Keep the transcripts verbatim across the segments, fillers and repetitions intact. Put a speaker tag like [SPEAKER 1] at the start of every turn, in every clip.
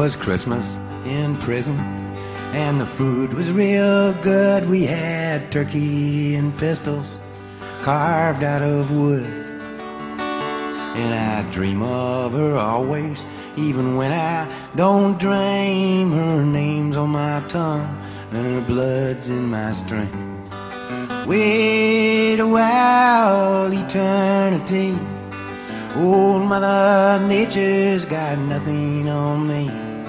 [SPEAKER 1] was Christmas in prison, and the food was real good. We had turkey and pistols carved out of wood. And I dream of her always, even when I don't dream. Her name's on my tongue and her blood's in my stream. Wait a while, eternity. Old Mother Nature's got nothing on me.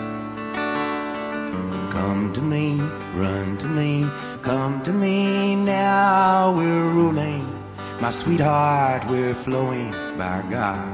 [SPEAKER 1] Come to me, run to me, come to me now. We're ruling, my sweetheart, we're flowing by God.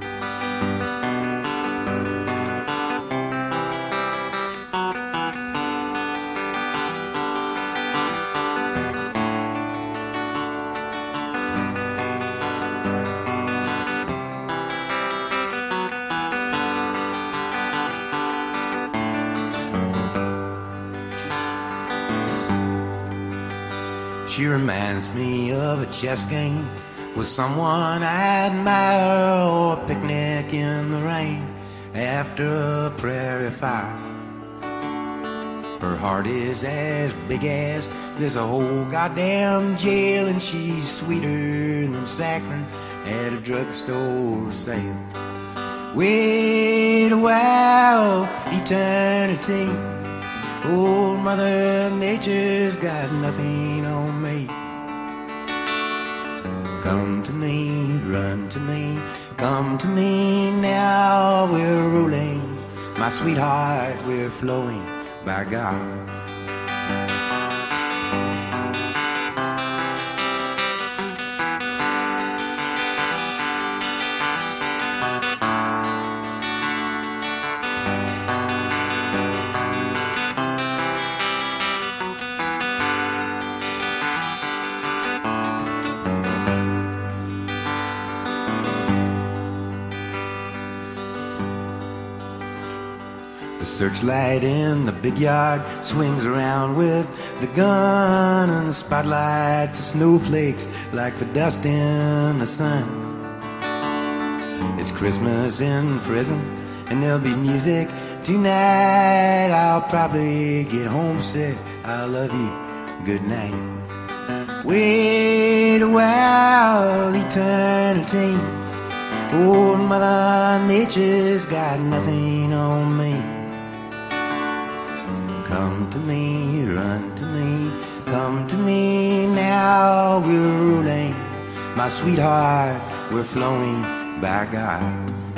[SPEAKER 1] She reminds me of a chess game with someone I admire, or a picnic in the rain after a prairie fire. Her heart is as big as there's a whole goddamn jail, and she's sweeter than saccharin at a drugstore sale. Wait a while, eternity. Old Mother Nature's got nothing on me. Come to me, run to me, come to me now. We're ruling, my sweetheart, we're flowing by God. The searchlight in the big yard swings around with the gun, and the spotlights are snowflakes like the dust in the sun. It's Christmas in prison, and there'll be music tonight. I'll probably get homesick. I love you, good night. Wait a while, eternity. Old Mother Nature's got nothing on me. Come to me, run to me, come to me now. We're ruling, my sweetheart, we're flowing by God.